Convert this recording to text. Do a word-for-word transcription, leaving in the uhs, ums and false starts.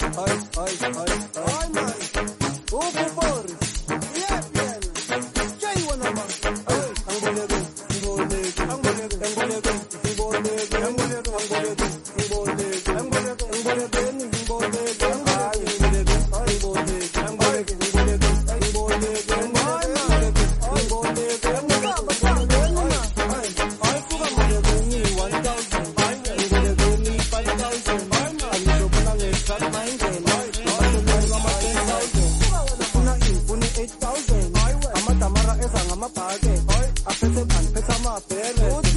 eight thousand. Amatamara esa ngamabhake. Aphethe phani phethe amabhere.